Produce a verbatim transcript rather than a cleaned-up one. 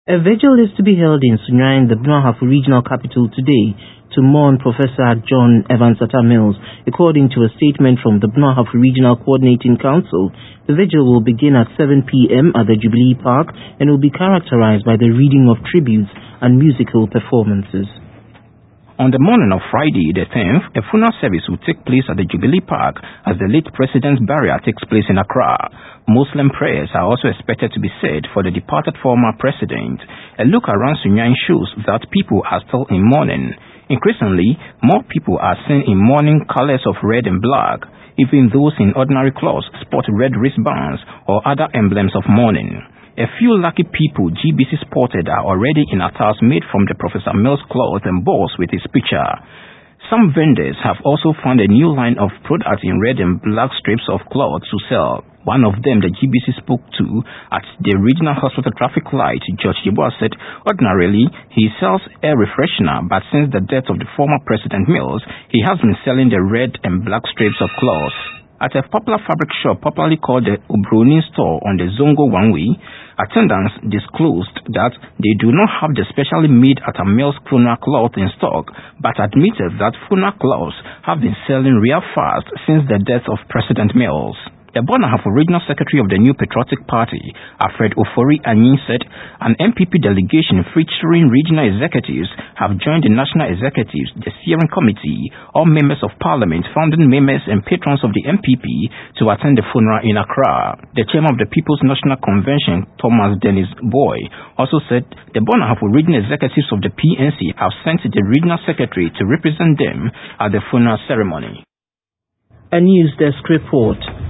A vigil is to be held in Sunyani, the Bunuahafu regional capital today, to mourn Professor John Evans Atta Mills. According to a statement from the Bunuahafu Regional Coordinating Council, the vigil will begin at seven p m at the Jubilee Park and will be characterized by the reading of tributes and musical performances. On the morning of Friday the tenth, a funeral service will take place at the Jubilee Park as the late president's burial takes place in Accra. Muslim prayers are also expected to be said for the departed former president. A look around Sunyani shows that people are still in mourning. Increasingly, more people are seen in mourning colors of red and black. Even those in ordinary clothes sport red wristbands or other emblems of mourning. A few lucky people G B C spotted are already in attires made from the Professor Mills cloth and balls with his picture. Some vendors have also found a new line of products in red and black strips of cloth to sell. One of them the G B C spoke to at the Regional Hospital traffic light, George Yeboah, said ordinarily he sells air refreshener, but since the death of the former President Mills, he has been selling the red and black strips of cloth. At a popular fabric shop popularly called the Obroni store on the Zongo One-Way, attendants disclosed that they do not have the specially made Atta Mills funeral cloth in stock, but admitted that funeral cloths have been selling real fast since the death of President Mills. The Bunuahafu Regional Secretary of the New Patriotic Party, Alfred Ofori Anyin, said an M P P delegation featuring regional executives have joined the national executives, the steering committee, all members of parliament, founding members and patrons of the M P P to attend the funeral in Accra. The chairman of the People's National Convention, Thomas Dennis Boy, also said the Bunuahafu regional executives of the P N C have sent the regional secretary to represent them at the funeral ceremony. A News Desk report.